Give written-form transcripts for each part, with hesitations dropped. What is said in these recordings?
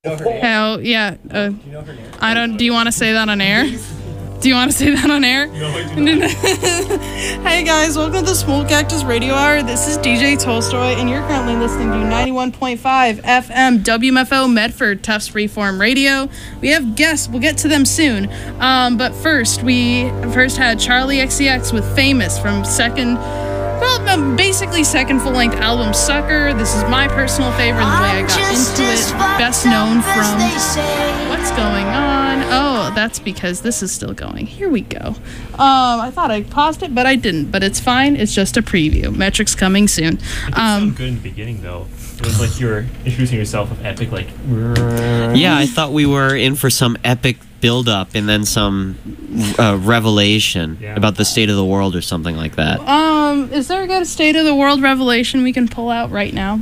Hell yeah. I don't. Do you want to say that on air? Do you want to say that on air? No, I do not. Hey guys, welcome to the Small Cactus Radio Hour. This is DJ Tolstoy, and you're currently listening to 91.5 FM WMFO Medford Tufts Freeform Radio. We have guests. We'll get to them soon. But first, we had Charlie XCX with Famous from basically second full-length album Sucker. This is my personal favorite, the way I got into it. Best known from What's Going On. Oh, that's because this is still going. Here we go. I thought I paused it, but I didn't. But it's fine. It's just a preview. Metrics coming soon. It sounded good in the beginning, though. It was like you were introducing yourself with epic, like... Yeah, I thought we were in for some epic build-up and then some revelation about the state of the world or something like that. Is there a good state of the world revelation we can pull out right now?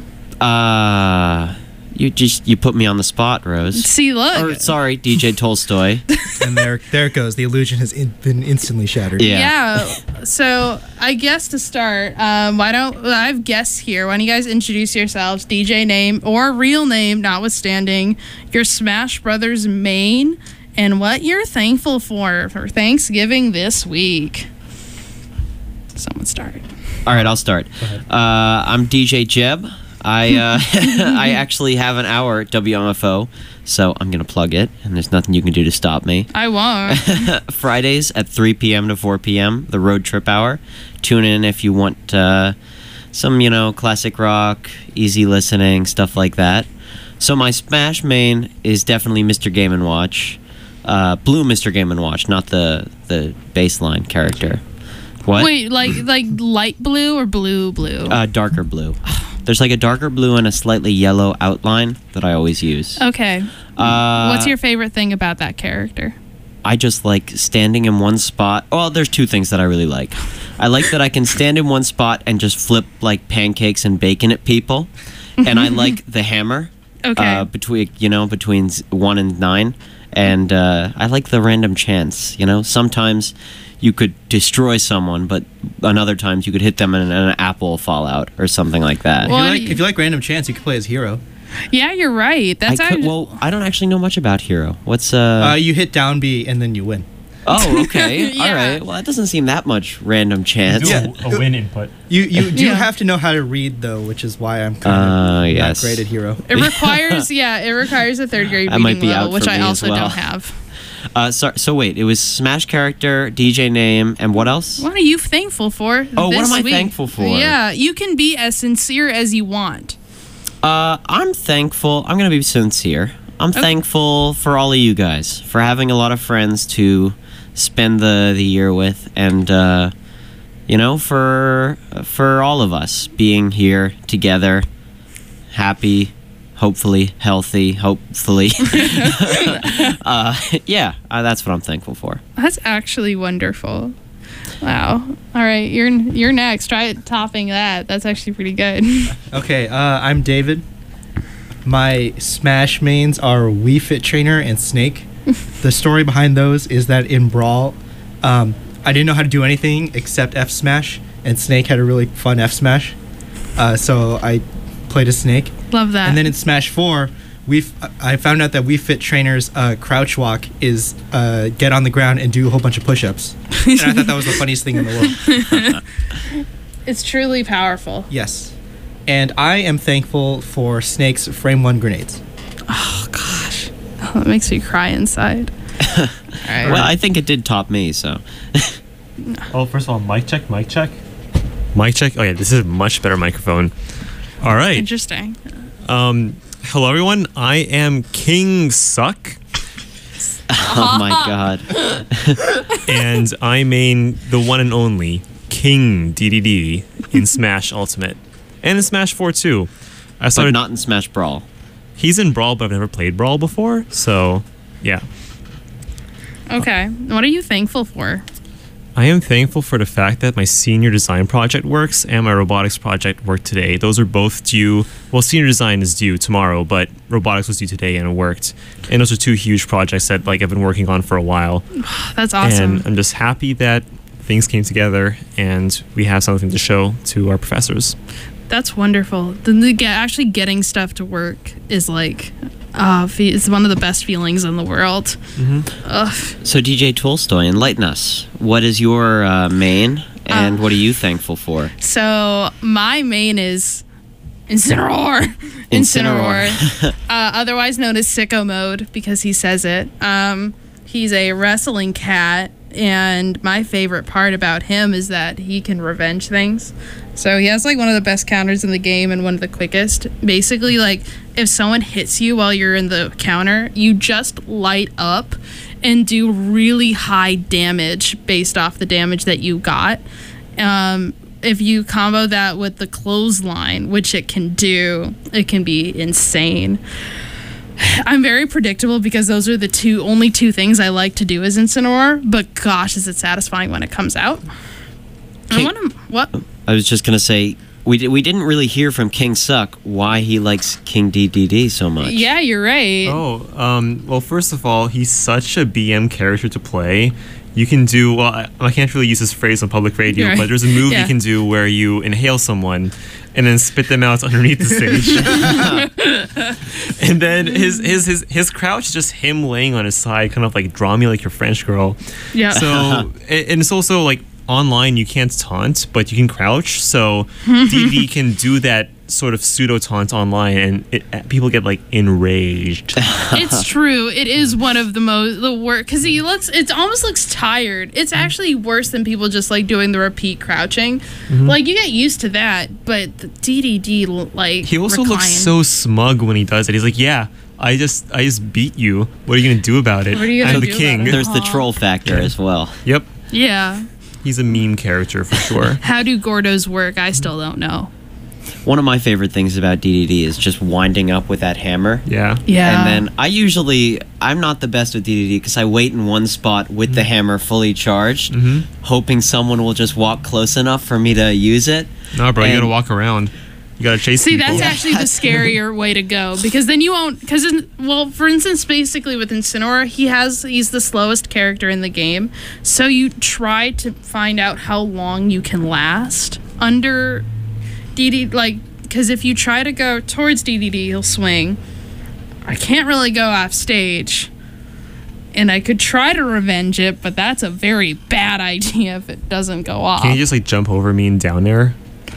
You put me on the spot, Rose. See, look. Or, sorry, DJ Tolstoy. And there it goes. The illusion has been instantly shattered. Yeah. So I guess to start, I have guests here. Why don't you guys introduce yourselves, DJ name or real name, notwithstanding, your Smash Brothers main, and what you're thankful for Thanksgiving this week. Someone start. All right, I'll start. I'm DJ Jeb. I actually have an hour at WMFO, so I'm going to plug it, and there's nothing you can do to stop me. I won't. Fridays at 3 p.m. to 4 p.m., the Road Trip Hour. Tune in if you want some, classic rock, easy listening, stuff like that. So my Smash main is definitely Mr. Game & Watch. Blue Mr. Game & Watch, not the baseline character. What? Wait, like light blue or blue? Darker blue. There's like a darker blue and a slightly yellow outline that I always use. Okay. What's your favorite thing about that character? I just like standing in one spot. Well, there's two things that I really like. I like that I can stand in one spot and just flip like pancakes and bacon at people. And I like the hammer. Okay. Between 1 and 9. And I like the random chance. Sometimes you could destroy someone, but another times you could hit them and an apple fall out or something like that. Well, if you like random chance, you could play as Hero. Yeah, you're right. I don't actually know much about Hero. What's you hit down B and then you win. Oh, okay. Yeah. All right. Well, that doesn't seem that much random chance. Do a win input. You do have to know how to read, though, which is why I'm kind of not great at Hero. It requires a third grade reading level, which I also don't have. So wait, it was Smash character, DJ name, and what else? What are you thankful for? What am I week? thankful for? Yeah, you can be as sincere as you want. I'm thankful. I'm going to be sincere. I'm thankful for all of you guys, for having a lot of friends to spend the year with, and for all of us being here together, happy, hopefully healthy, hopefully. That's what I'm thankful for. That's actually wonderful. Wow. All right, you're next. Try topping that. That's actually pretty good. Okay, I'm David. My Smash mains are Wii Fit Trainer and Snake. The story behind those is that in Brawl, I didn't know how to do anything except F Smash, and Snake had a really fun F Smash. So I played as Snake. Love that. And then in Smash 4, I found out that Wii Fit Trainer's crouch walk is get on the ground and do a whole bunch of push-ups. And I thought that was the funniest thing in the world. It's truly powerful. Yes. And I am thankful for Snake's Frame 1 grenades. Oh, gosh. Oh, that makes me cry inside. All right. Well, I think it did top me, so. Oh, first of all, mic check. Mic check. Oh, yeah, this is a much better microphone. All right. Interesting. Hello, everyone. I am King Suck. Oh, my God. And I main the one and only King DDD in Smash Ultimate. And in Smash 4, too. But not in Smash Brawl. He's in Brawl, but I've never played Brawl before, so, yeah. Okay. What are you thankful for? I am thankful for the fact that my senior design project works and my robotics project worked today. Those are both due. Well, senior design is due tomorrow, but robotics was due today and it worked. And those are two huge projects that I've been working on for a while. That's awesome. And I'm just happy that things came together and we have something to show to our professors. That's wonderful. Actually getting stuff to work is It's one of the best feelings in the world. Ugh. So DJ Tolstoy, enlighten us. What is your main, and what are you thankful for? So my main is Incineroar. Otherwise known as Sicko Mode because he says it. He's a wrestling cat, and my favorite part about him is that he can revenge things. So he has like one of the best counters in the game and one of the quickest. Basically, like if someone hits you while you're in the counter, you just light up and do really high damage based off the damage that you got. If you combo that with the clothesline, which it can do, it can be insane. I'm very predictable because those are the only two things I like to do as Incineroar, but gosh, is it satisfying when it comes out. What? I was just going to say, we didn't really hear from King Suck why he likes King DDD so much. Yeah, you're right. Well, first of all, he's such a BM character to play. You can do, well, I can't really use this phrase on public radio, Right. but there's a move you can do where you inhale someone and then spit them out underneath the stage. And then his crouch is just him laying on his side, kind of like draw me like your French girl. Yeah. So, and it's also like online you can't taunt, but you can crouch. So DD can do that sort of pseudo taunt online, and people get like enraged. It's true. It is one of the worst because it almost looks tired. It's actually worse than people just like doing the repeat crouching. Like you get used to that, but the DDD like He also recline. looks so smug when he does it. He's like, yeah, I just beat you. What are you gonna do about it? What are you gonna I'm the do king. about it? There's the troll factor as well. Yep. Yeah. He's a meme character for sure. How do Gordos work? I still don't know. One of my favorite things about DDD is just winding up with that hammer. Yeah. Yeah. And then I'm not the best with DDD because I wait in one spot with the hammer fully charged, hoping someone will just walk close enough for me to use it. No, bro, you And- gotta walk around. You gotta chase See, people. that's actually the scarier way to go because then you won't. For instance, basically with Incineroar, he's the slowest character in the game. So you try to find out how long you can last under DD. Like, because if you try to go towards DDD, he'll swing. I can't really go off stage, and I could try to revenge it, but that's a very bad idea if it doesn't go off. Can you just like jump over me and down there?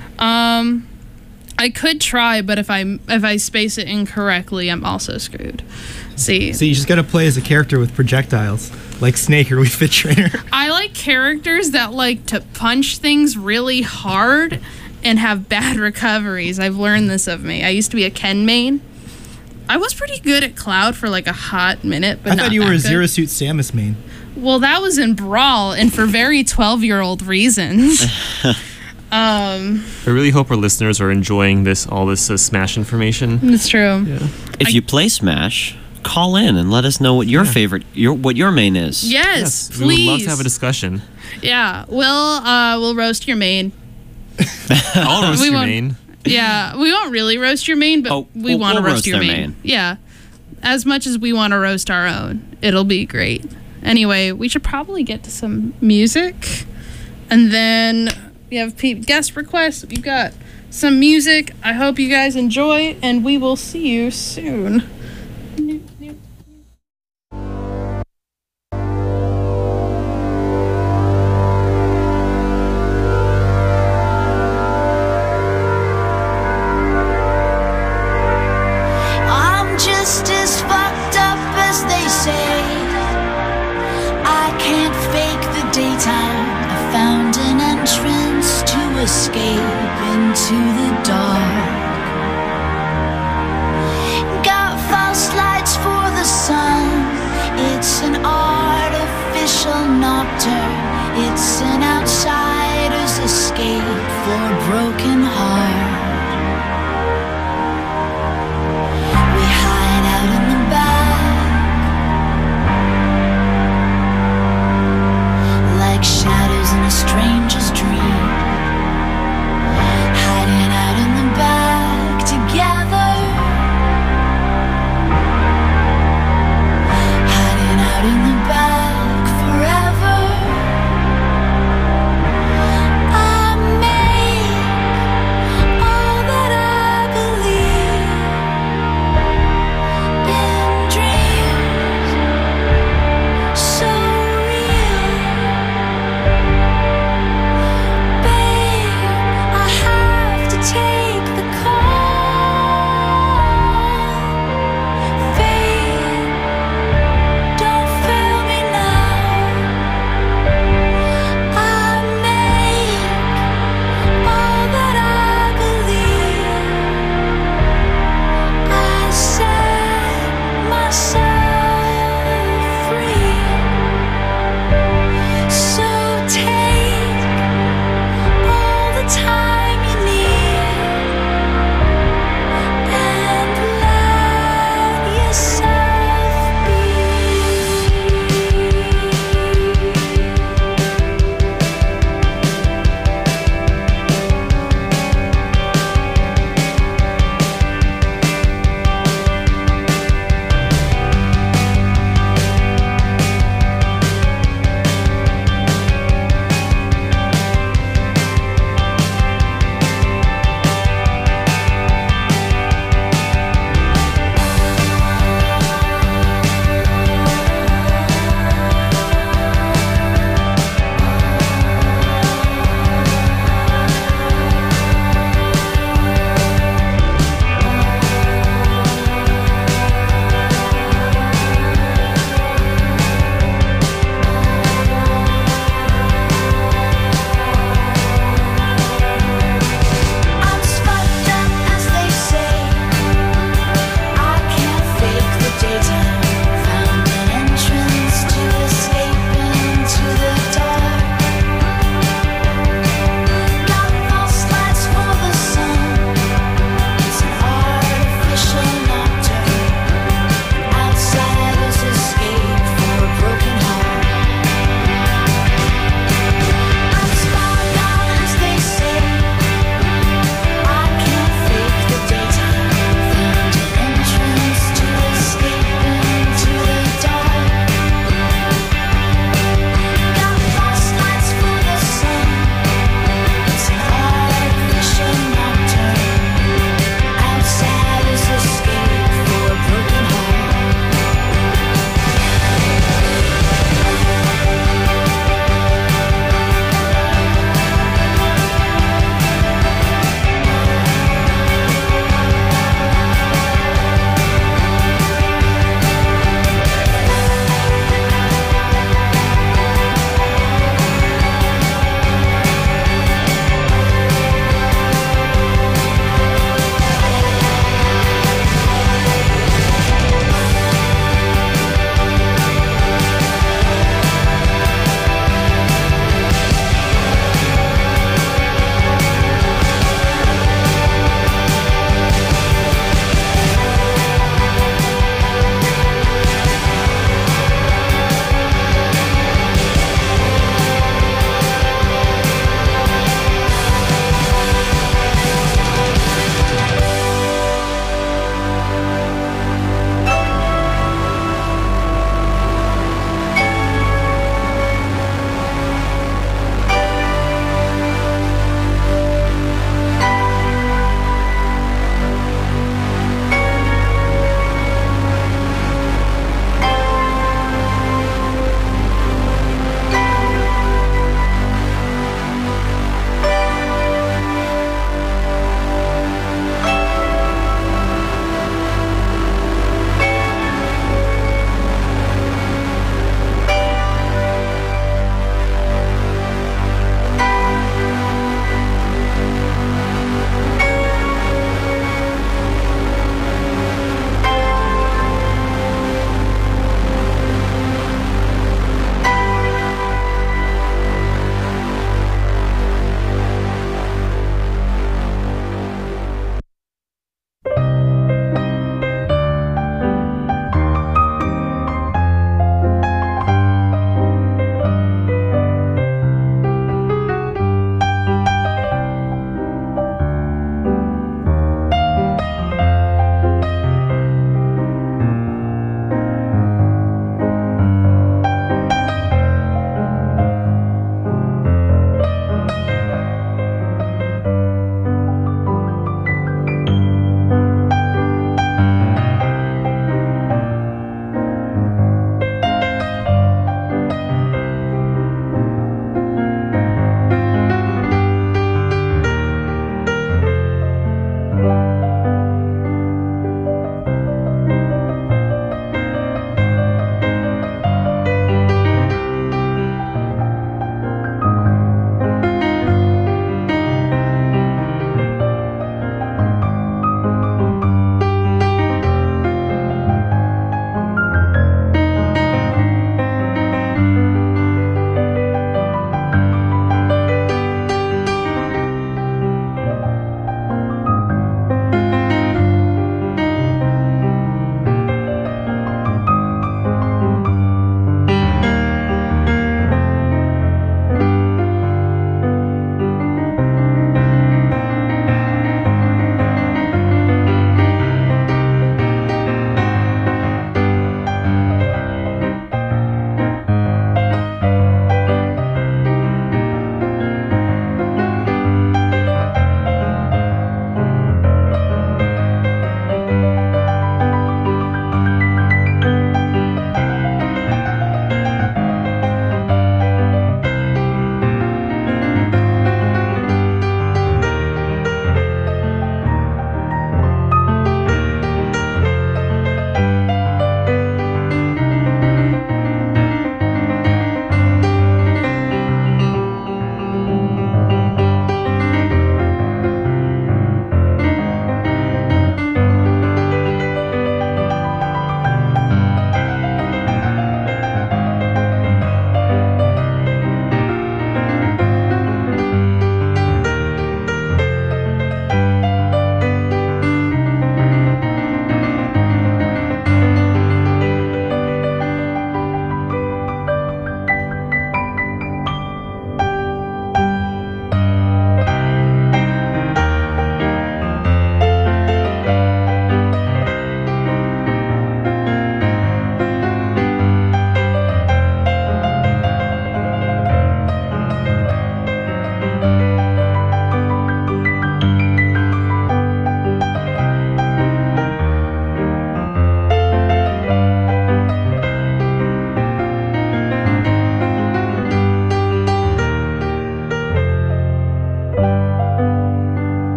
I could try, but if I space it incorrectly, I'm also screwed. See, So you just gotta play as a character with projectiles, like Snake or Wii Fit Trainer. I like characters that like to punch things really hard and have bad recoveries. I've learned this of me. I used to be a Ken main. I was pretty good at Cloud for like a hot minute, but I not thought you were that a good. Zero Suit Samus main. Well, that was in Brawl, and for very 12-year-old reasons. I really hope our listeners are enjoying all this Smash information. It's true. If you play Smash, call in and let us know what your what your main is. Yes, We would please. love to have a discussion. Yeah, we'll roast your main. I'll roast We your won't- main. Yeah, we won't really roast your main, but Oh, we want to we'll roast your their main. main. Yeah, as much as we want to roast our own, it'll be great. Anyway, we should probably get to some music, and then we have guest requests. We've got some music. I hope you guys enjoy, and we will see you soon. I'm just as fucked up as they say. I can't fake the daytime. I found an entrance to escape into the dark. Got false lights for the sun. It's an artificial nocturne. It's an outsider's escape for a broken heart. We hide out in the back, like shadows in a stranger's dream. Hiding out in the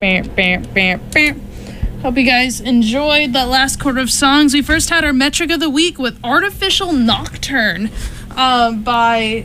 Bam, bam, bam, bam. Hope you guys enjoyed that last quarter of songs. We first had our metric of the week with Artificial Nocturne by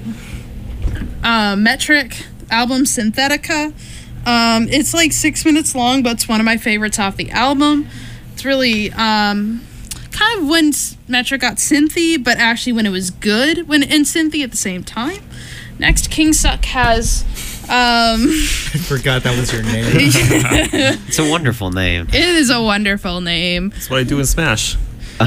Metric, album Synthetica. It's like 6 minutes long, but it's one of my favorites off the album. It's really kind of when Metric got synthy, but actually when it was good when in synthy at the same time. Next, King Suck has I forgot that was your name. It's a wonderful name. it is a wonderful name. That's what I do in Smash.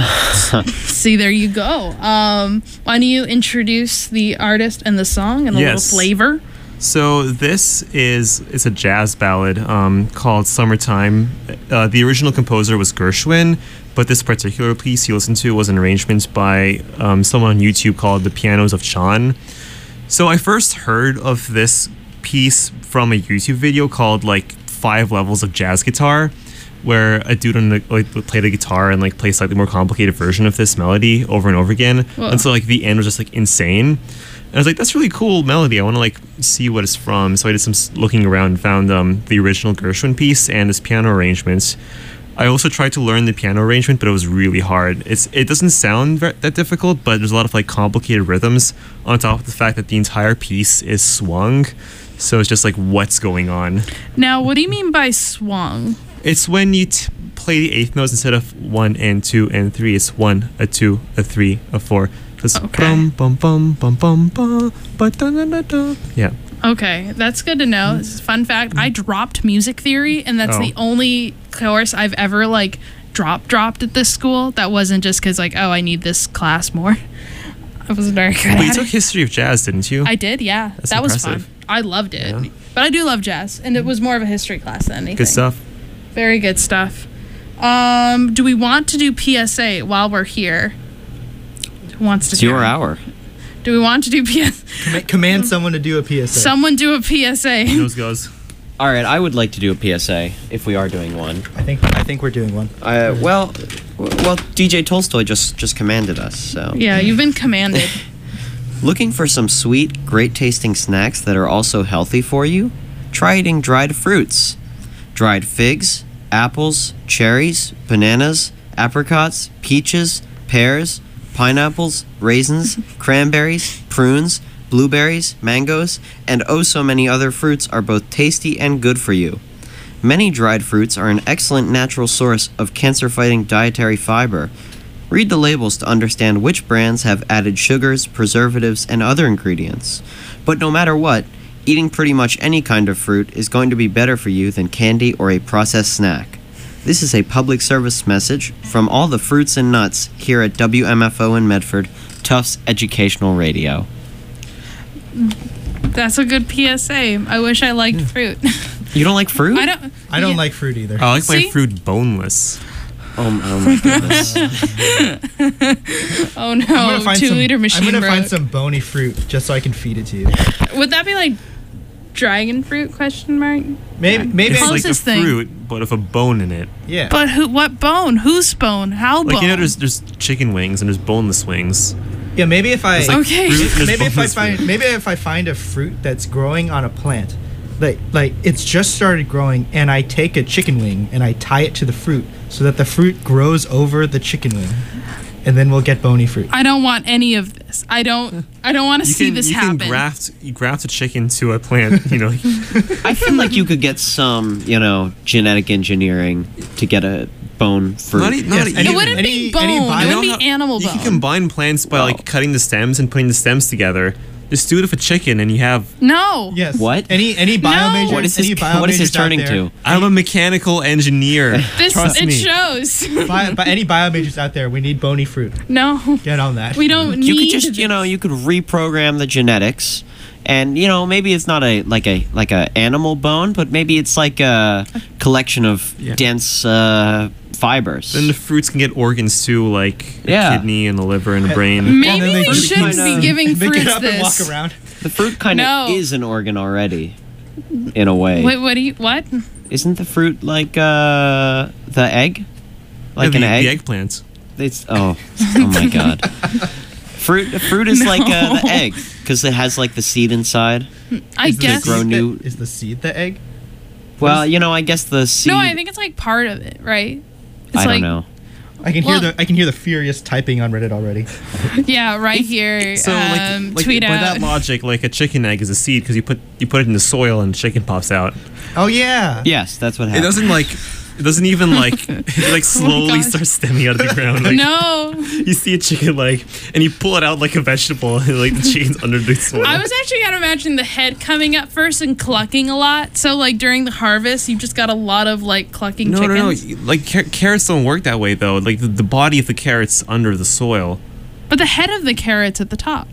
See, there you go. Why don't you introduce the artist and the song and a Yes. little flavor? So this is a jazz ballad called Summertime. The original composer was Gershwin, but this particular piece you listened to was an arrangement by someone on YouTube called The Pianos of Chan. So I first heard of this piece from a YouTube video called like 5 Levels of Jazz Guitar, where a dude on played a guitar and like play a slightly more complicated version of this melody over and over again. Whoa. And so like the end was just like insane. And I was like, that's really cool melody. I want to like see what it's from. So I did some looking around and found the original Gershwin piece and this piano arrangement. I also tried to learn the piano arrangement, but it was really hard. It doesn't sound that difficult, but there's a lot of like complicated rhythms on top of the fact that the entire piece is swung. So it's just like, what's going on? Now, what do you mean by swung? It's when you play the eighth notes instead of 1 and 2 and 3. It's 1, a 2, a 3, a 4. It's Okay. bum bum bum bum bum bum ba da da da da. Yeah. Okay, that's good to know. This is a fun fact. I dropped music theory, and that's Oh. the only course I've ever like dropped at this school. That wasn't just because like, oh, I need this class more. I wasn't very good But you at took it. history of jazz, didn't you? I did, yeah. That's that was impressive. fun. I loved it. Yeah. But I do love jazz, and it was more of a history class than anything. Good stuff. Very good stuff. Do we want to do PSA while we're here? Who wants to It's do your it? hour. Do we want to do PSA? Command someone to do a PSA. Someone do a PSA. Nose goes. All right, I would like to do a PSA if we are doing one. I think we're doing one. Well, DJ Tolstoy just commanded us. So Yeah, you've been commanded. looking for some sweet, great tasting snacks that are also healthy for you? Try eating dried fruits. Dried figs, apples, cherries, bananas, apricots, peaches, pears, pineapples, raisins, cranberries, prunes, blueberries, mangoes, and oh so many other fruits are both tasty and good for you. Many dried fruits are an excellent natural source of cancer-fighting dietary fiber. Read the labels to understand which brands have added sugars, preservatives, and other ingredients. But no matter what, eating pretty much any kind of fruit is going to be better for you than candy or a processed snack. This is a public service message from all the fruits and nuts here at WMFO in Medford, Tufts Educational Radio. That's a good PSA. I wish I liked fruit. You don't like fruit? I don't. I don't yeah. like fruit either. I like See? my fruit boneless. Oh my goodness. Oh no! 2-liter machine I'm gonna broke. find some bony fruit just so I can feed it to you. Would that be like dragon fruit? Question mark. Maybe It's How like is a this thing? fruit, but with a bone in it. yeah. But who? What bone? Whose bone? How bone? Like, you know, there's chicken wings and there's boneless wings. Yeah, maybe if I It's like Okay. fruit and there's maybe if I boneless fruit. find a fruit that's growing on a plant, like it's just started growing, and I take a chicken wing and I tie it to the fruit so that the fruit grows over the chicken wing, and then we'll get bony fruit. I don't want any of this. I don't want to see this happen. You graft a chicken to a plant, you know. I feel like you could get some, genetic engineering to get a bone fruit. Not Yes, even. It wouldn't be bone. bio- It wouldn't You know be how- animal You bone. can combine plants by like cutting the stems and putting the stems together. Just do it with a chicken, and you have. No. Yes. What? Any bio majors? What is this? any bio What is this majors out turning there- to? I'm a mechanical engineer. This Trust it me. shows. But any bio majors out there, we need bony fruit. No. Get on that. We don't You need could just, this. you could reprogram the genetics, and maybe it's not a animal bone, but maybe it's like a collection of Yeah. dense fibers. Then the fruits can get organs too, like a Yeah. kidney and a liver and a brain. Maybe then they we just shouldn't kinda- be giving They fruits get up and this. walk around. The fruit kind of No. is an organ already, in a way. Wait, what do you? What? Isn't the fruit like the egg? Like Yeah, an the egg? eggplant. It's oh my god. Fruit is like the No. egg because it has like the seed inside. I Is the guess. grow seed new- Is the seed the egg? Well, I guess the C. No, I think it's like part of it, right? It's I like, don't know. I can hear the furious typing on Reddit already. Yeah, right here. So tweet by out. that logic, like a chicken egg is a seed because you put it in the soil and chicken pops out. Oh yeah. Yes, that's what It happened. doesn't even it slowly gosh. starts stemming out of the ground. Like, No, you see a chicken leg and you pull it out like a vegetable and like the chicken's under the soil. I was actually gonna imagine the head coming up first and clucking a lot. So like during the harvest, you've just got a lot of like clucking no, chickens. no. Like carrots don't work that way though. Like the body of the carrot's under the soil. But the head of the carrot's at the top.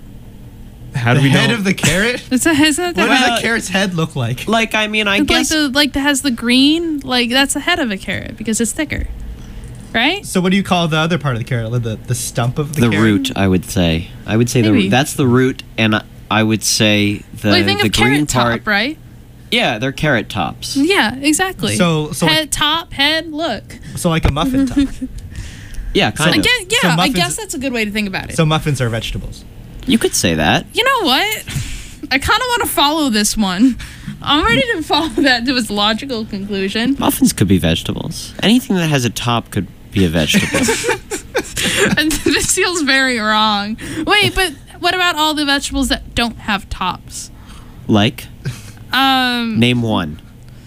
How do The we head know? of the carrot. Isn't that the What head? does a carrot's head look like? Like, I mean, I Like guess. that has the green, like that's the head of a carrot because it's thicker, right? So what do you call the other part of the carrot? Like the stump of the The carrot? root, I would say. I would say Maybe. that's the root, and I would say the Well, I think the of green carrot part. top, right? Yeah, they're carrot tops. Yeah, exactly. So head, top, head, look. so like a muffin top. Yeah, kind I of. guess, So I muffins- guess that's a good way to think about it. So muffins are vegetables. You could say that. You know what? I kind of want to follow this one. I'm ready to follow that to its logical conclusion. Muffins could be vegetables. Anything that has a top could be a vegetable. And this feels very wrong. Wait, but what about all the vegetables that don't have tops? Like, name one.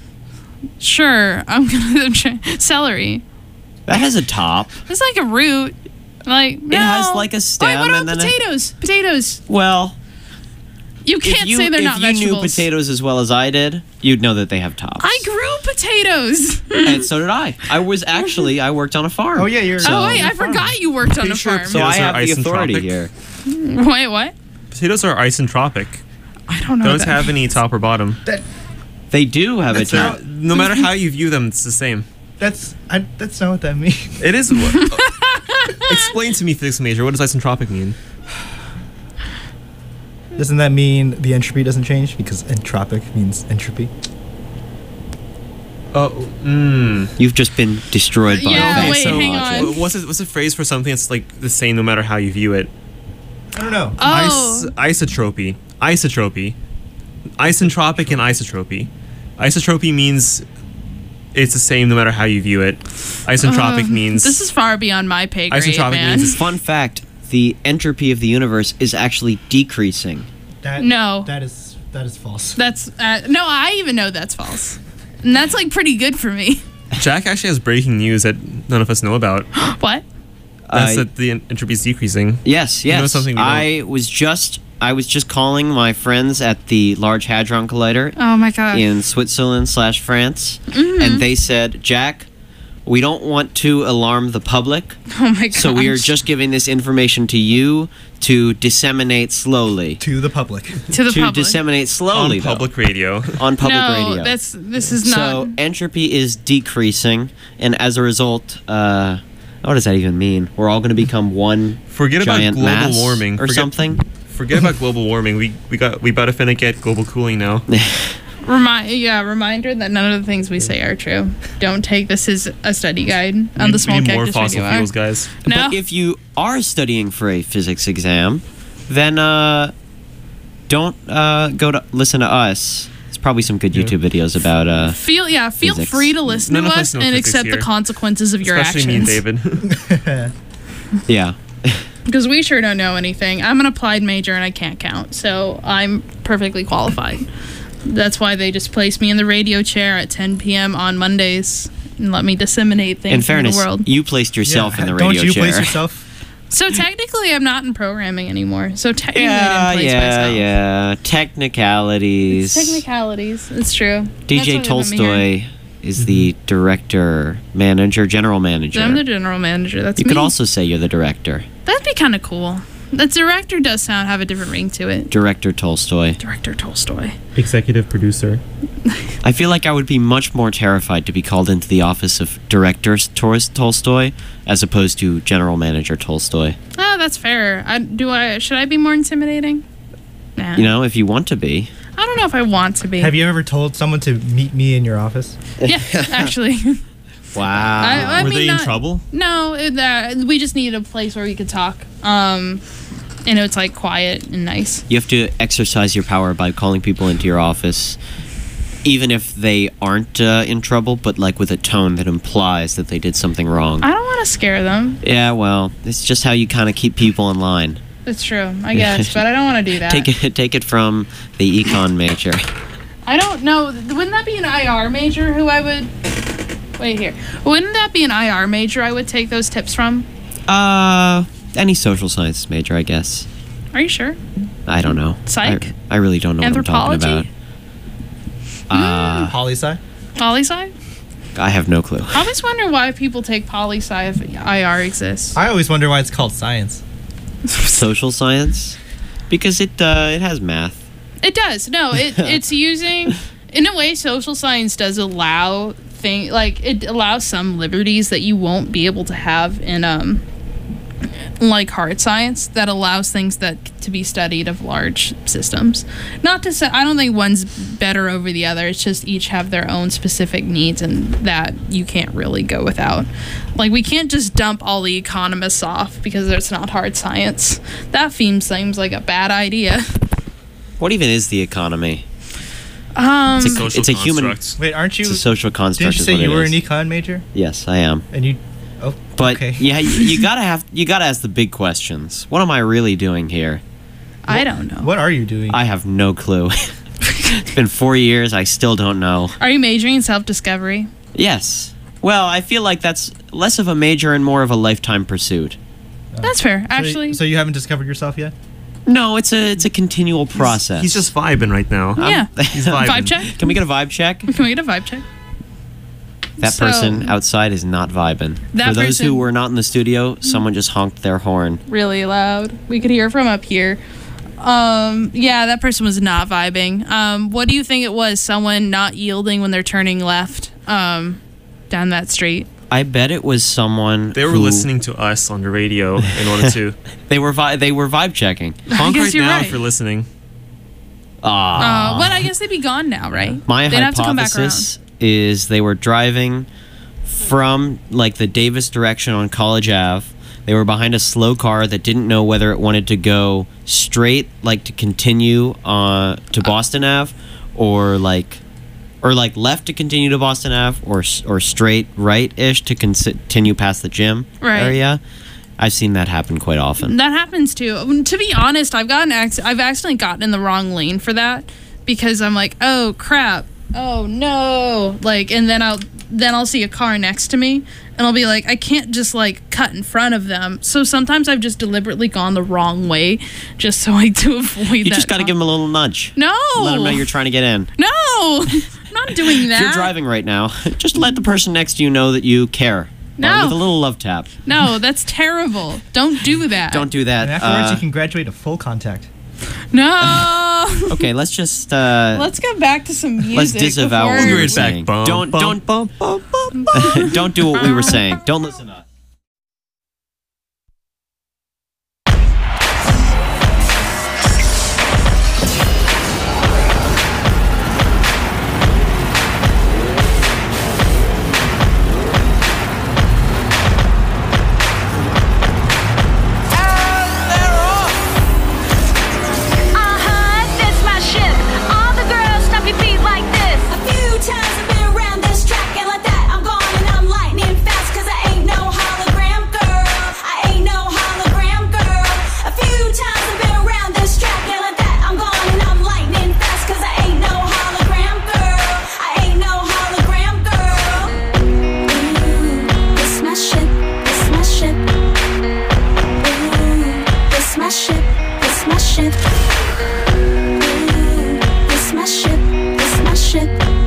Sure. I'm gonna celery. That has a top. It's like a root. Like no. It has like a Wait, stem what and about then potatoes? Potatoes. Well, You can't say they're not if you vegetables. knew potatoes as well as I did, you'd know that they have tops. I grew potatoes. And so did I. I worked on a farm. Oh yeah, you're. Oh wait, I forgot you worked on a farm. So I Potatoes are have the authority isentropic. here. Wait, what? Potatoes are isentropic. I don't know. Don't what that have any means. top or bottom. They do have a top. No matter how you view them, it's the same. That's not what that means. It is. Explain to me, physics major. What does isentropic mean? Doesn't that mean the entropy doesn't change because entropic means entropy? Oh, You've just been destroyed by Yeah, fancy wait, hang logic. on. What's a phrase for something that's like the same no matter how you view it? I don't know. Oh, Isotropy. Isentropic and isotropy. Isotropy means it's the same no matter how you view it. Isentropic means this is far beyond my pay grade, Isentropic man. means Fun fact, the entropy of the universe is actually decreasing. No. That is false. That's no. I even know that's false, and that's like pretty good for me. Jack actually has breaking news that none of us know about. What? That's that the entropy is decreasing. Yes, You know yes. something we I was just calling my friends at the Large Hadron Collider Oh my god. in Switzerland/France, Mm-hmm. and they said, Jack, we don't want to alarm the public, Oh my god. so we are just giving this information to you to disseminate slowly. To the public. to the To public. disseminate slowly, On public radio. though, on public no, radio. this is not. So entropy is decreasing, and as a result, what does that even mean? We're all going to become one Forget about giant global mass warming. or something. Forget about global warming. We about to finna get global cooling now. Reminder that none of the things we say are true. Don't take this as a study guide on the Small we need more Cactus fossil Radio Hour. fuels, guys. No. But if you are studying for a physics exam, then don't go to listen to us. There's probably some good YouTube videos about feel physics. free to listen None to of us us know and physics accept here. the consequences of your Especially me and actions. David. yeah. Because we sure don't know anything. I'm an applied major and I can't count, so I'm perfectly qualified. That's why they just placed me in the radio chair at 10 p.m. on Mondays and let me disseminate things In in fairness, the world. you placed yourself in the radio Don't you chair. place yourself? So technically, I'm not in programming anymore. So technically, I didn't place myself. yeah. Technicalities. Technicalities. It's true. That's DJ why they put me here. Tolstoy is the director, manager, general manager. I'm the general manager. That's You me. could also say you're the director. That'd be kind of cool. The director does have a different ring to it. Director Tolstoy. Director Tolstoy. Executive producer. I feel like I would be much more terrified to be called into the office of Director Tolstoy as opposed to General Manager Tolstoy. Oh, that's fair. Should I be more intimidating? Nah. You know, if you want to be. I don't know if I want to be. Have you ever told someone to meet me in your office? Yeah, actually. Wow. I Were mean, they in not- trouble? No, we just needed a place where we could talk. And it's like quiet and nice. You have to exercise your power by calling people into your office even if they aren't in trouble, but like with a tone that implies that they did something wrong. I don't want to scare them. Yeah, well, it's just how you kind of keep people in line. It's true, I guess, but I don't want to do that. Take it from the econ major. I don't know. Wouldn't that be an IR major who I would... Wait here. Wouldn't that be an IR major I would take those tips from? Any social science major, I guess. Are you sure? I don't know. Psych? I really don't know what I'm talking Anthropology? about. Poli-sci? Poli-sci? I have no clue. I always wonder why people take poli-sci if IR exists. I always wonder why it's called science. Social science? Because it has math. It does. No, it's using... In a way, social science does allow it allows some liberties that you won't be able to have in like hard science, that allows things to be studied of large systems. Not to say I don't think one's better over the other. It's just each have their own specific needs, and that you can't really go without. Like, we can't just dump all the economists off because it's not hard science. That seems like a bad idea. What even is the economy? Social It's a human. construct. Wait, aren't you... It's a social construct. Didn't you is say what you it were is. an econ major? Yes, I am. And you... Oh, But okay. yeah, you gotta ask the big questions. What am I really doing here? I don't know. What are you doing? I have no clue. It's been 4 years. I still don't know. Are you majoring in self-discovery? Yes. Well, I feel like that's less of a major and more of a lifetime pursuit. That's fair, actually. So you haven't discovered yourself yet? No, it's a continual process. He's just vibing right now. Yeah. He's vibing. Vibe check? Can we get a vibe check? Can we get a vibe check? That So- person outside is not vibing. That For those person- who were not in the studio, someone just honked their horn. Really loud. We could hear from up here. Yeah, that person was not vibing. What do you think it was? Someone not yielding when they're turning left down that street? I bet it was someone. They were who- listening to us on the radio and wanted to They were vibe checking. honk guess right you're now right. if you're listening. But I guess they'd be gone now, right? My They'd have to come back hypothesis is they were driving from like the Davis direction on College Ave. They were behind a slow car that didn't know whether it wanted to go straight, like to continue to Boston Ave, or left to continue to Boston Ave, or straight right-ish to continue past the gym Right. area. I've seen that happen quite often. That happens too. To be honest, I've accidentally gotten in the wrong lane for that because I'm like, oh crap, oh no, like, and then I'll see a car next to me and I'll be like, I can't just like cut in front of them. So sometimes I've just deliberately gone the wrong way just so I to avoid that. You just got to give them a little nudge. No. Let them know you're trying to get in. No, I'm not doing that. If you're driving right now, just let the person next to you know that you care. No. With a little love tap. No, that's terrible. Don't do that. Don't do that. And afterwards, you can graduate to full contact. No. Okay, let's just Let's get back to some music. let's disavow before- what we were Right back. saying. Bum, Don't bum, bum, bum, bum, bum. don't do what we were saying. Don't listen to us. This my ship. All the girls stop your feet like this. A few times I've been around this track, and like that, I'm gone and I'm lightning fast. 'Cause I ain't no hologram girl. I ain't no hologram girl. A few times I've been around this track, and like that, I'm gone and I'm lightning fast. 'Cause I ain't no hologram girl. I ain't no hologram girl. Ooh, this my ship. This my ship. Ooh, this my ship. This my ship. This my ship, this my ship.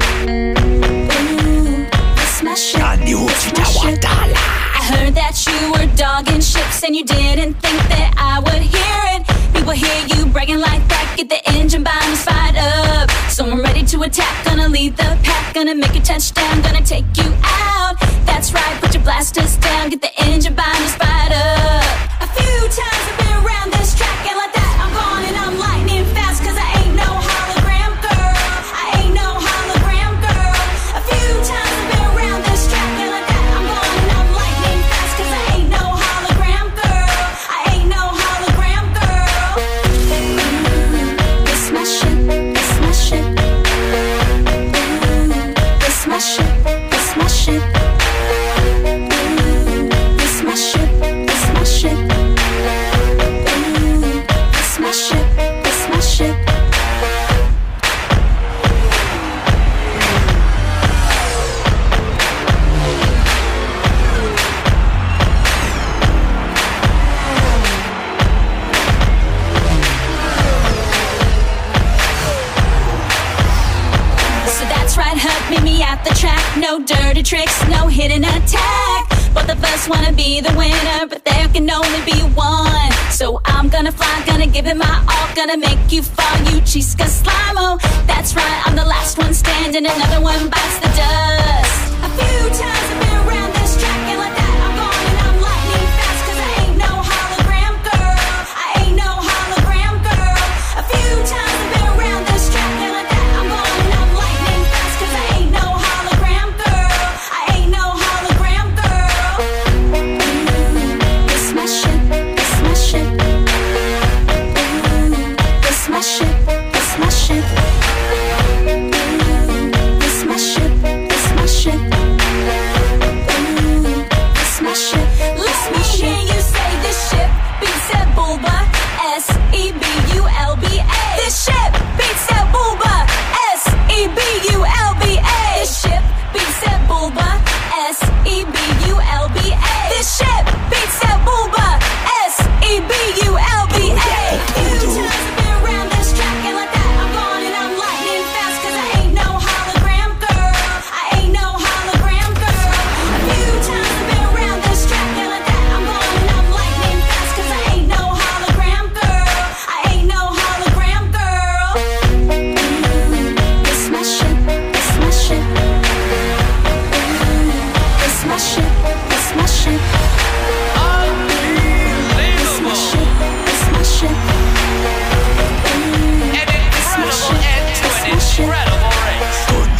Ooh, this my ship. This my ship. I heard that you were dogging ships and you didn't think that I would hear it. People hear you bragging like that, get the engine binders fired up. So I'm ready to attack, gonna lead the pack, gonna make a touchdown, gonna take you out. That's right, put your blasters down, get the engine binders fired up. A few times I've been around this track, and like that, I'm gone and I'm lightning fast. 'Cause I ain't no hologram girl. I ain't no hologram girl. A few times I've been around this track, and like that, I'm gone and I'm lightning fast. 'Cause I ain't no hologram girl. I ain't no hologram girl. Ooh, this my ship. This my ship. Ooh, tricks, no hidden attack. Both of us wanna be the winner, but there can only be one. So I'm gonna fly, gonna give it my all, gonna make you fall, you Chiska Slimo. That's right, I'm the last one standing, another one bites the dust. A few times I've been around this track, and like that I'm going and I'm lightning fast, cause I ain't no hologram girl, I ain't no hologram girl. A few times I've been around this track, and like that I'm going and I'm lightning fast, cause I ain't no hologram girl, I ain't no hologram girl. It's my shit, it's my shit. It's my shit, it's my shit. It's my shit, it's my shit. It's my shit. Let me hear you say this shit beats that booba. S-E-B-U-L-B-A. This shit beats that booba. S-E-B-U-L-B-A. This shit beats that booba. S-E-B-U-L-B-A. This shit beats that booba. S-E-B-U-L-B-A. Few times I've been around this track, and like that I'm going and I'm lightning fast, cause I ain't no hologram girl, I ain't no hologram girl. A few times I've been around this track, and like that I'm going and I'm lightning fast, cause I ain't no hologram girl, I ain't no hologram girl. It's my shit, it's my shit. It's my shit, it's my shit. It's my shit, it's my shit. An incredible end to an incredible race.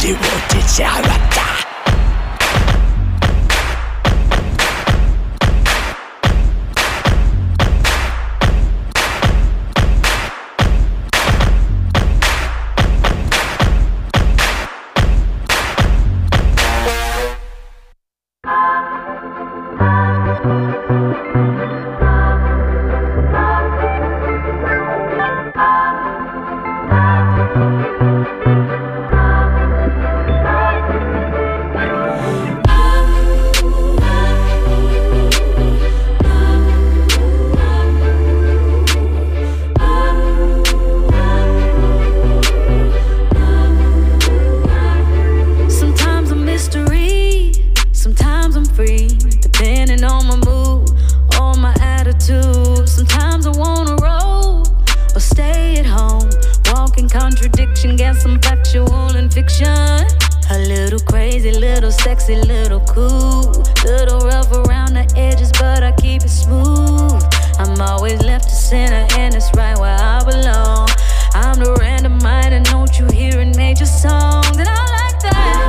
Sometimes I'm mystery, sometimes I'm free, depending on my mood or my attitude. Sometimes I wanna roll or stay at home, walk in contradiction, get some factual and fiction. A little crazy, little sexy, little cool, little rough around the edges, but I keep it smooth. I'm always left to center, and it's right where I belong. I'm the random mind, and don't you hear in major songs, and I like that.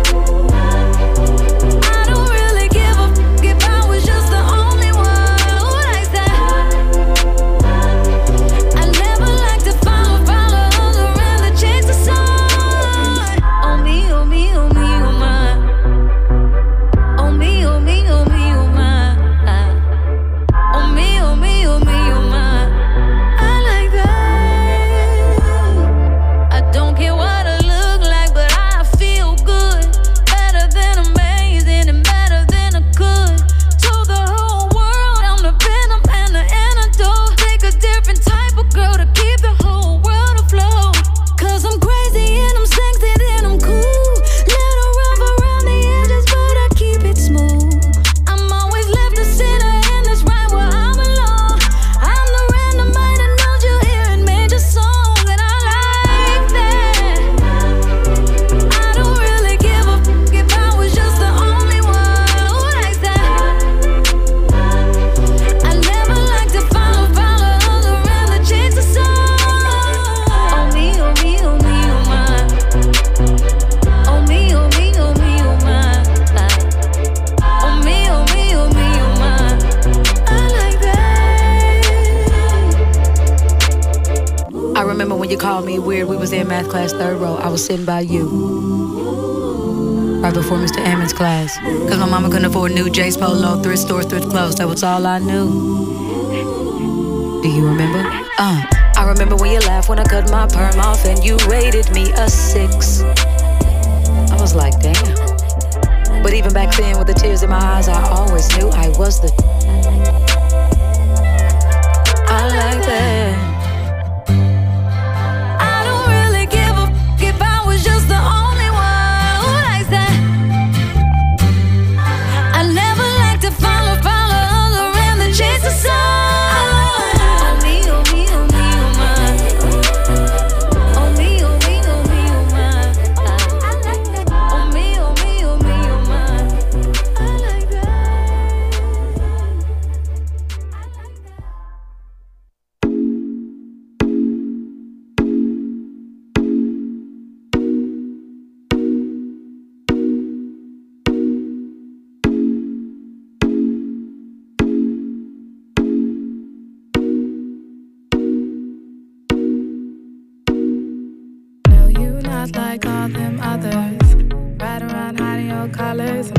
I don't really give a f if I was just the only one who likes that. I never like to follow others around to chase the sun. Oh me, oh me, oh me, oh my. Oh me, oh me, oh me, oh my. Oh me, oh me, oh me, oh my. I like that. I don't care what I look like, but I feel good. Better than amazing and better than I could. Told the whole world I'm the venom and the antidote. Take a different type of girl to keep the whole world afloat. Cause I'm crazy and I'm sexy and I'm cool. Little rough around the edges, but I keep it smooth. I'm always left to center, and that's right where I belong. I'm the random mind, and don't you hear in major songs, and I like that. I don't really give a f if I was just the only one who likes that. I never like to follow others around to chase the sun. Oh me, oh me, oh me, oh my. Oh me, oh me, oh me, oh my. Oh me, oh me, oh me, oh my. I like that. I remember when you called me weird. We was in math class, third row. I was sitting by you, right before Mr. Ammon's class. Cause my mama couldn't afford new J's Polo, thrift store, thrift clothes. That was all I knew. Do you remember? I remember when you laughed when I cut my perm off and you rated me a 6. I was like, damn. But even back then, with the tears in my eyes, I always knew I was the. I like that. I don't really give a f if I was just the only one who likes that.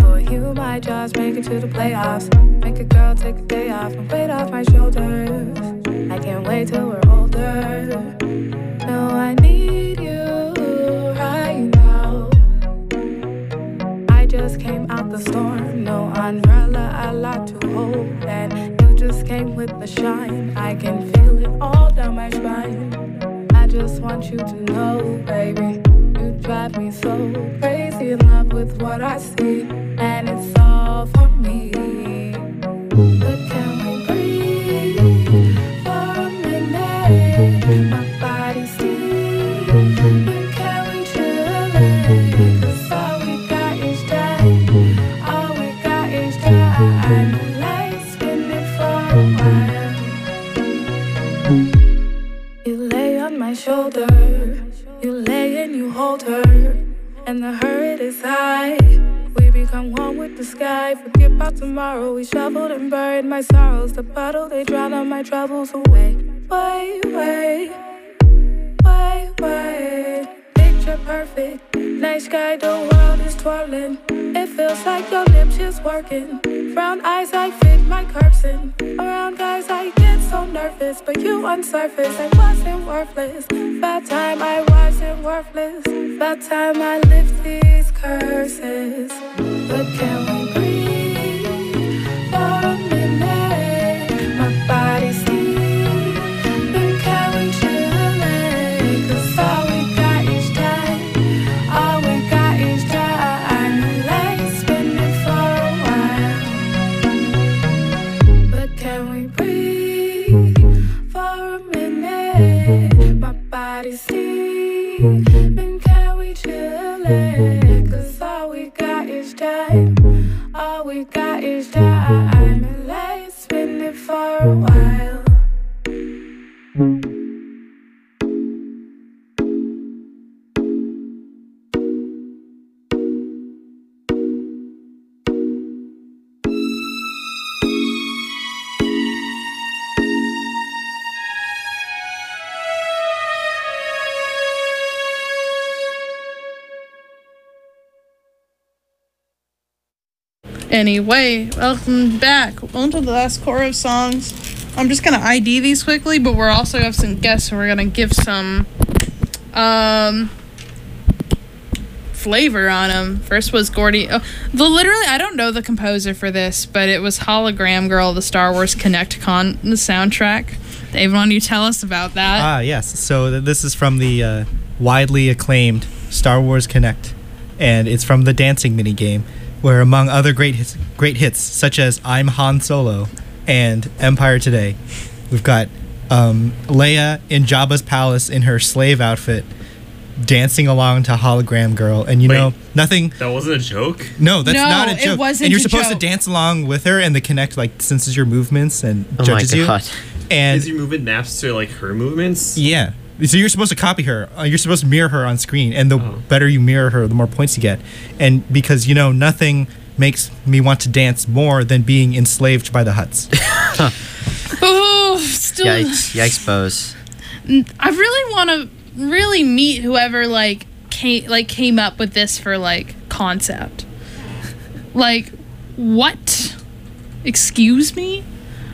For you might just make it to the playoffs. Make a girl take a day off and weight off my shoulders. I can't wait till we're older. No, I need you right now. I just came out the storm. No umbrella, a lot to hold. And you just came with the shine. I can feel it all down my spine. I just want you to know, baby, you drive me so crazy in love with what I see. And it's all for me. But can we breathe for a minute? My body's deep. But can we chill it? 'Cause all we got is time. All we got is time. Let's spin it for a while. You lay on my shoulder. You lay and you hold her. And the hurt is high. We become one with the sky. Forget about tomorrow. We shoveled and buried my sorrows. The puddle, they drown all my troubles away. Wait, wait, wait, wait. Picture perfect. Night sky, the world is twirling. It feels like your lips just working. Brown eyes, I fit my curves in. Around guys, I get so nervous. But you on surface, I wasn't worthless. About time I wasn't worthless. About time I lift these curses. But can we breathe for a minute? My body's deep. But can we chill it? 'Cause all we got is time. All we got is time. Let's spin it for a while. But can we breathe for a minute? My body's deep. And can we chill it? 'Cause all we got is time. All we got is time. And let's spin it for a while. Anyway, welcome back. On to the last chorus songs. I'm just gonna ID these quickly, but we're also have some guests, so we're gonna give some flavor on them. First was Gordy. Oh, literally, I don't know the composer for this, but it was Hologram Girl, the Star Wars ConnectCon the soundtrack. Dave, why don't you tell us about that? Yes. So this is from the widely acclaimed Star Wars Connect, and it's from the dancing minigame, where among other great hits such as I'm Han Solo and Empire Today, we've got Leia in Jabba's palace in her slave outfit dancing along to Hologram Girl, and nothing. That wasn't a joke? No, that's No, not a it joke. wasn't and you're a supposed joke. to dance along with her, and the Connect senses your movements and Oh judges my god. you. And Is your movement maps to like her movements? yeah. So you're supposed to copy her. You're supposed to mirror her on screen, and the better you mirror her, the more points you get. And because nothing makes me want to dance more than being enslaved by the Hutts. Oh, still. Yikes, Bose. I really want to really meet whoever came up with this for concept. What? Excuse me?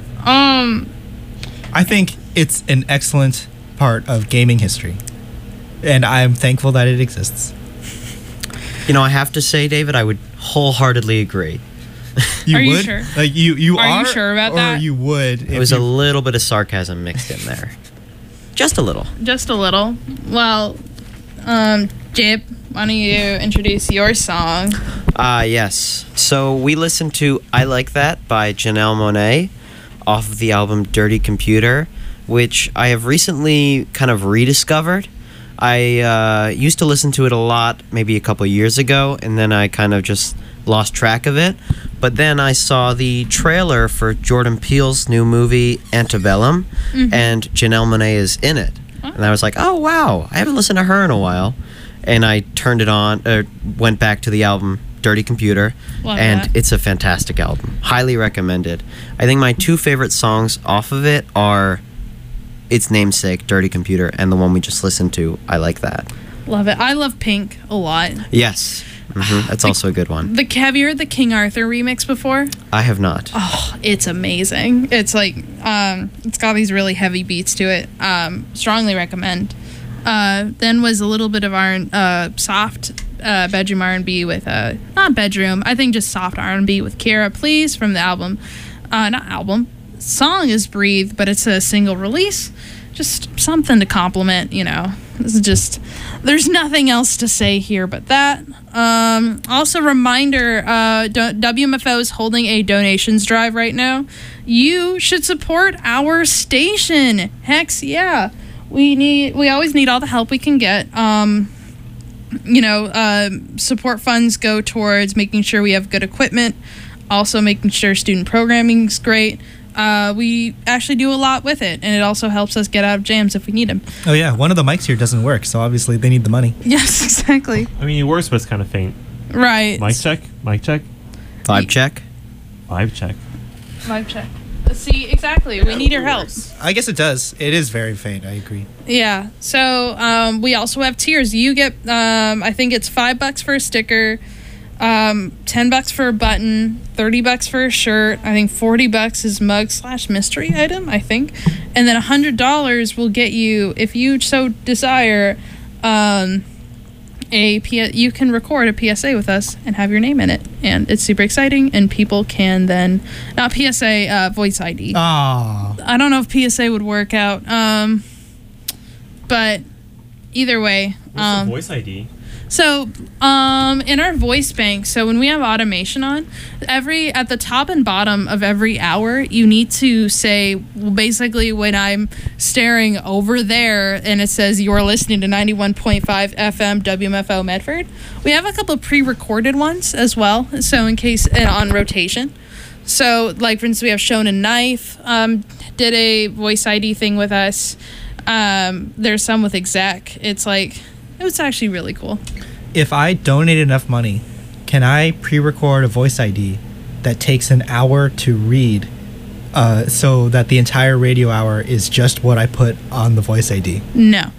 I think it's an excellent part of gaming history, and I'm thankful that it exists. I have to say, David, I would wholeheartedly agree. You Are you would? sure? You Are are you sure about or that? you would. It was a little bit of sarcasm mixed in there. Just a little. Just a little. Well, Jib, why don't you introduce your song? Yes. So we listened to I Like That by Janelle Monáe off of the album Dirty Computer, which I have recently kind of rediscovered. I used to listen to it a lot maybe a couple years ago, and then I kind of just lost track of it. But then I saw the trailer for Jordan Peele's new movie Antebellum, and Janelle Monáe is in it. And I was like, oh wow, I haven't listened to her in a while. And I turned it on, went back to the album Dirty Computer, Love and that. it's a fantastic album. Highly recommended. I think my two favorite songs off of it are its namesake, Dirty Computer, and the one we just listened to, I Like That. Love it. I love Pink a lot. Yes. That's also a good one. Have you heard the King Arthur remix before? I have not. Oh, it's amazing. It's like it's got these really heavy beats to it. Strongly recommend. Then was a little bit of soft bedroom R&B with not bedroom, I think just soft R&B with Kira Please from the album. Not album. Song is Breathe, but it's a single release. Just something to compliment, you know. This is just, there's nothing else to say here but that. Also, reminder, WMFO is holding a donations drive right now. You should support our station. Heck yeah. We always need all the help we can get. Support funds go towards making sure we have good equipment, also making sure student programming is great. We actually do a lot with it, and it also helps us get out of jams if we need them. Oh yeah, one of the mics here doesn't work, so obviously they need the money. Yes, exactly. I mean, it works, but it's kind of faint. Right. Mic check. Mic check. Vibe check. Vibe check. Vibe check. See, exactly. We need your help. I guess it does. It is very faint. I agree. Yeah. So we also have tiers. You get, I think it's $5 for a sticker, $10 for a button, $30 for a shirt. I think $40 is mug/mystery item, I think. And then $100 will get you, if you so desire, you can record a PSA with us and have your name in it. And it's super exciting, and people can then, not PSA, voice ID. Aww. I don't know if PSA would work out, but either way. What's the voice ID? So, in our voice bank, so when we have automation on, at the top and bottom of every hour, you need to say, well, basically when I'm staring over there and it says you're listening to 91.5 FM WMFO Medford, we have a couple of pre-recorded ones as well, so in case, on rotation. So, like, for instance, we have Shonen Knife, did a voice ID thing with us. There's some with Exec. It was actually really cool. If I donate enough money, can I pre-record a voice ID that takes an hour to read, so that the entire radio hour is just what I put on the voice ID? No.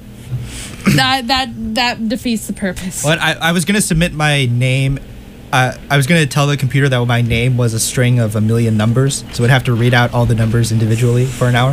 that defeats the purpose. What I was gonna submit my name. I was gonna tell the computer that my name was a string of 1,000,000 numbers, so it'd have to read out all the numbers individually for an hour.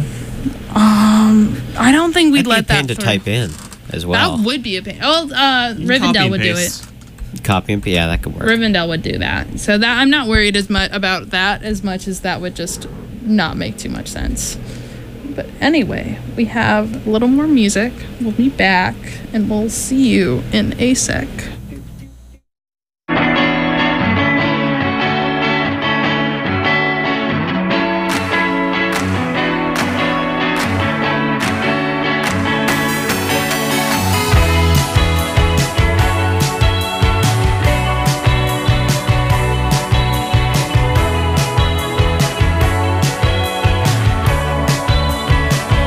I don't think we'd let that That'd be a pain to type in as well. That would be a pain. Oh, Rivendell would do it. Copy and yeah, that could work. Rivendell would do that. So that I'm not worried as much about that as much as that would just not make too much sense. But anyway, we have a little more music. We'll be back, and we'll see you in a sec.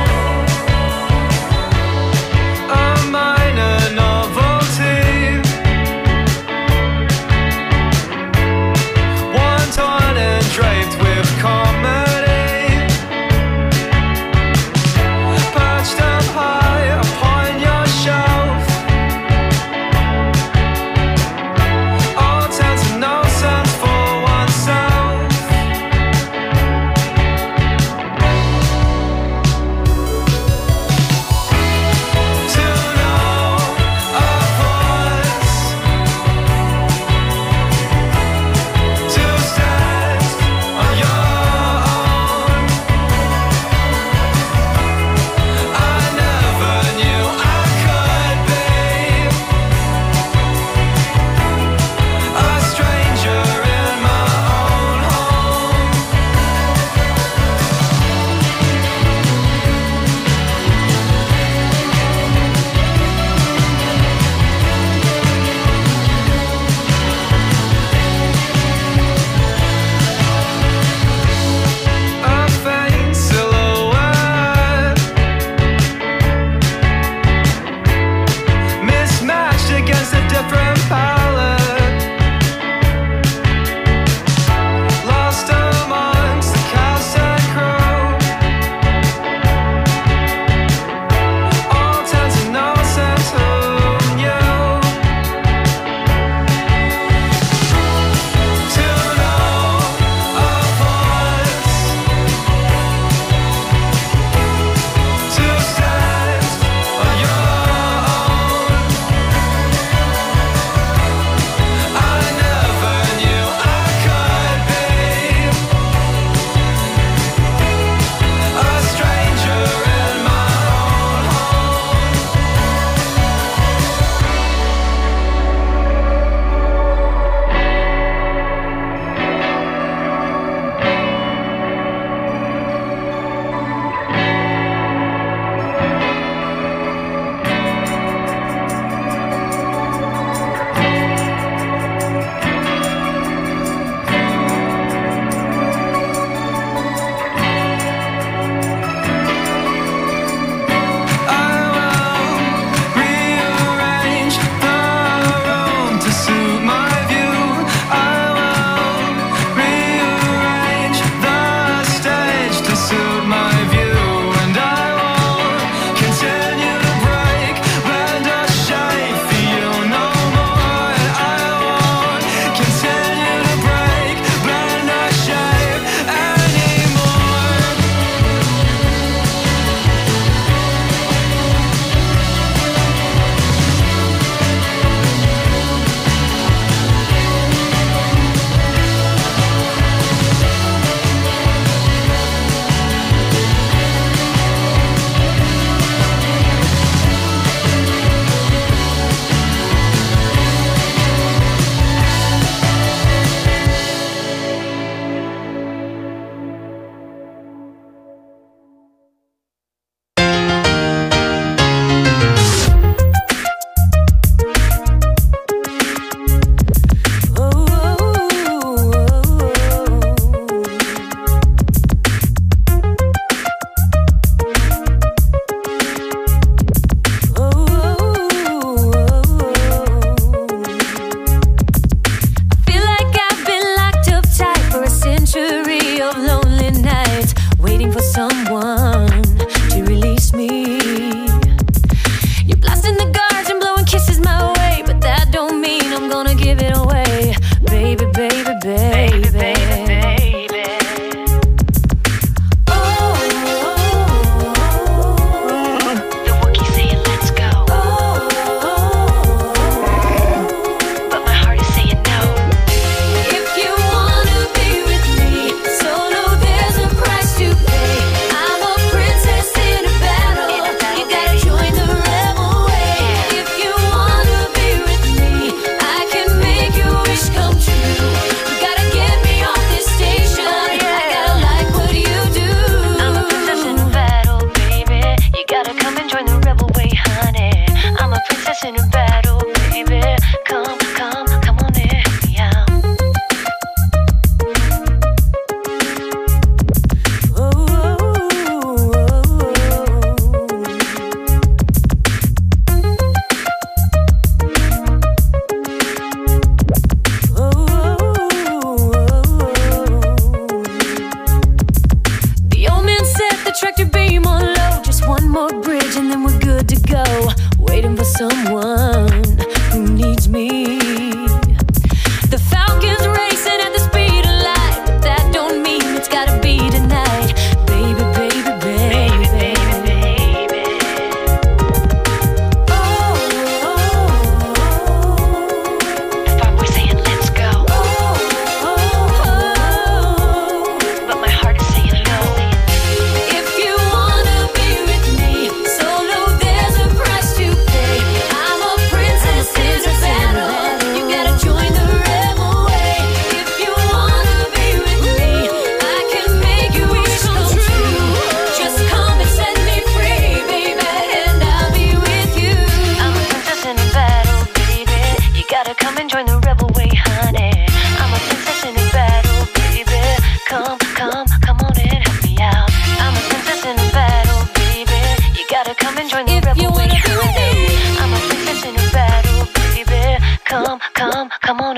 A minor novelty.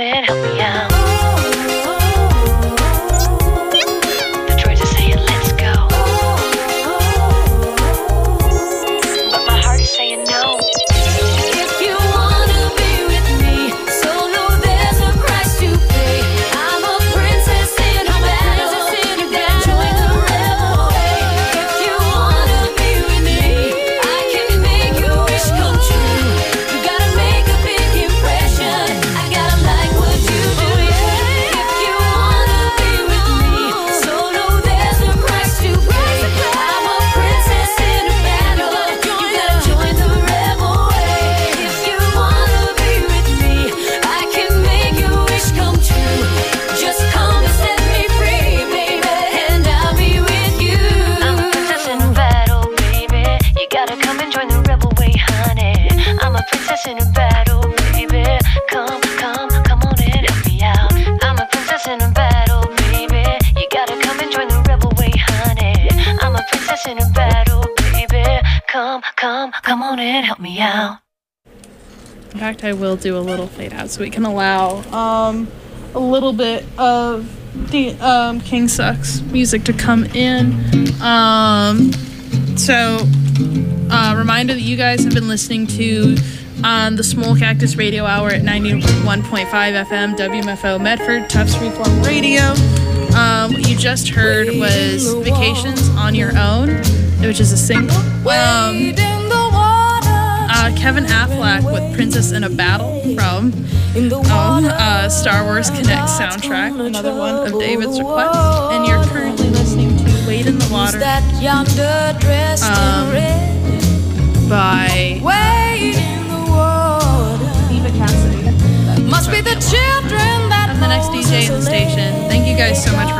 and help me out. The droids are saying let's go, but my heart is saying no. If you wanna be with me, so know there's a price to pay. I'm a princess in a battle, you gotta join the rebel way. If you wanna be with me, I can make your wish come true. You gotta make a big impression, I gotta like what you do, yeah. If you wanna be with me, so know there's a price to pay. I'm a princess in a battle, you gotta join the rebel way. If you wanna be with me, I can make your wish come true. Just come and set me free, baby, and I'll be with you. I'm a princess in a battle, baby. You gotta come and join the rebel way, honey. I'm a princess in a battle, baby. Come on and help me out. I'm a princess in a battle, baby. You gotta come and join the rebel way, honey. I'm a princess in a battle, baby. Come on and help me out. In fact, I will do a little fade out so we can allow a little bit of the King Sucks music to come in. Reminder that you guys have been listening to the Small Cactus Radio Hour at 91.5 FM, WMFO Medford, Tufts Freeform Radio. What you just heard was Vacations on Your Own, which is a single. Kevin Affleck with Princess in a Battle from Star Wars Connect soundtrack, another one of David's requests. And you're currently listening to Wade in the Water by Eva Cassidy. Must be the children that I'm the next DJ in the station. Thank you guys so much for